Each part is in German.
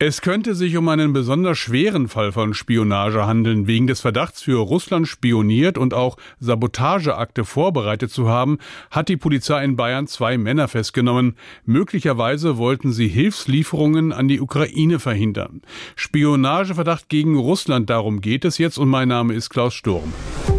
Es könnte sich um einen besonders schweren Fall von Spionage handeln. Wegen des Verdachts, für Russland spioniert und auch Sabotageakte vorbereitet zu haben, hat die Polizei in Bayern 2 Männer festgenommen. Möglicherweise wollten sie Hilfslieferungen an die Ukraine verhindern. Spionageverdacht gegen Russland, darum geht es jetzt, und mein Name ist Klaus Sturm.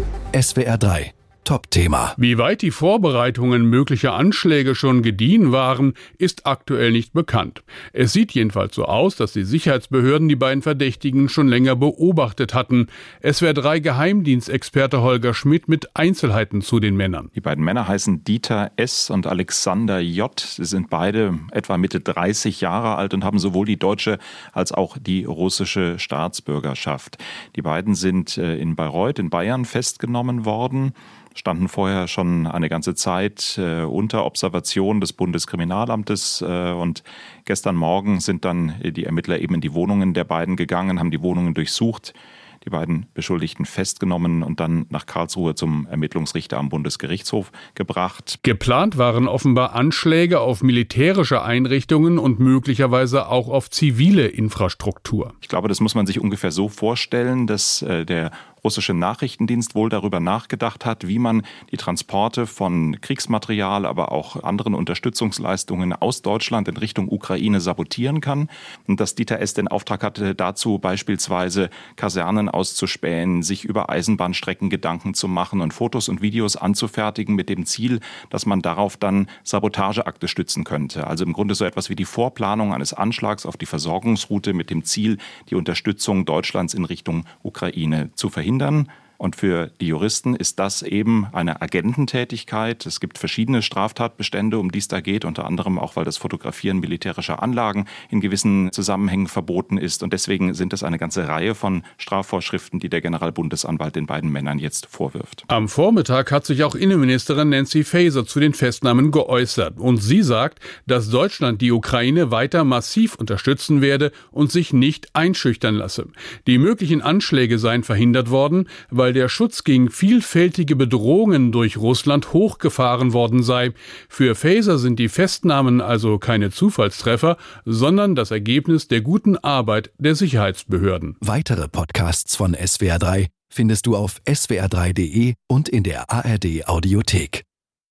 SWR 3 Top-Thema. Wie weit die Vorbereitungen möglicher Anschläge schon gediehen waren, ist aktuell nicht bekannt. Es sieht jedenfalls so aus, dass die Sicherheitsbehörden die beiden Verdächtigen schon länger beobachtet hatten. SWR 3 Geheimdienstexperte Holger Schmidt mit Einzelheiten zu den Männern. Die beiden Männer heißen Dieter S. und Alexander J. Sie sind beide etwa Mitte 30 Jahre alt und haben sowohl die deutsche als auch die russische Staatsbürgerschaft. Die beiden sind in Bayreuth in Bayern festgenommen worden, standen vorher schon eine ganze Zeit unter Observation des Bundeskriminalamtes und gestern Morgen sind dann die Ermittler eben in die Wohnungen der beiden gegangen, haben die Wohnungen durchsucht, die beiden Beschuldigten festgenommen und dann nach Karlsruhe zum Ermittlungsrichter am Bundesgerichtshof gebracht. Geplant waren offenbar Anschläge auf militärische Einrichtungen und möglicherweise auch auf zivile Infrastruktur. Ich glaube, das muss man sich ungefähr so vorstellen, dass der russische Nachrichtendienst wohl darüber nachgedacht hat, wie man die Transporte von Kriegsmaterial, aber auch anderen Unterstützungsleistungen aus Deutschland in Richtung Ukraine sabotieren kann. Und dass Dieter S. den Auftrag hatte, dazu beispielsweise Kasernen auszuspähen, sich über Eisenbahnstrecken Gedanken zu machen und Fotos und Videos anzufertigen mit dem Ziel, dass man darauf dann Sabotageakte stützen könnte. Also im Grunde so etwas wie die Vorplanung eines Anschlags auf die Versorgungsroute mit dem Ziel, die Unterstützung Deutschlands in Richtung Ukraine zu verhindern. Und für die Juristen ist das eben eine Agententätigkeit. Es gibt verschiedene Straftatbestände, um die es da geht, unter anderem auch, weil das Fotografieren militärischer Anlagen in gewissen Zusammenhängen verboten ist. Und deswegen sind es eine ganze Reihe von Strafvorschriften, die der Generalbundesanwalt den beiden Männern jetzt vorwirft. Am Vormittag hat sich auch Innenministerin Nancy Faeser zu den Festnahmen geäußert. Und sie sagt, dass Deutschland die Ukraine weiter massiv unterstützen werde und sich nicht einschüchtern lasse. Die möglichen Anschläge seien verhindert worden, weil der Schutz gegen vielfältige Bedrohungen durch Russland hochgefahren worden sei. Für Faeser sind die Festnahmen also keine Zufallstreffer, sondern das Ergebnis der guten Arbeit der Sicherheitsbehörden. Weitere Podcasts von SWR 3 findest du auf swr3.de und in der ARD Audiothek.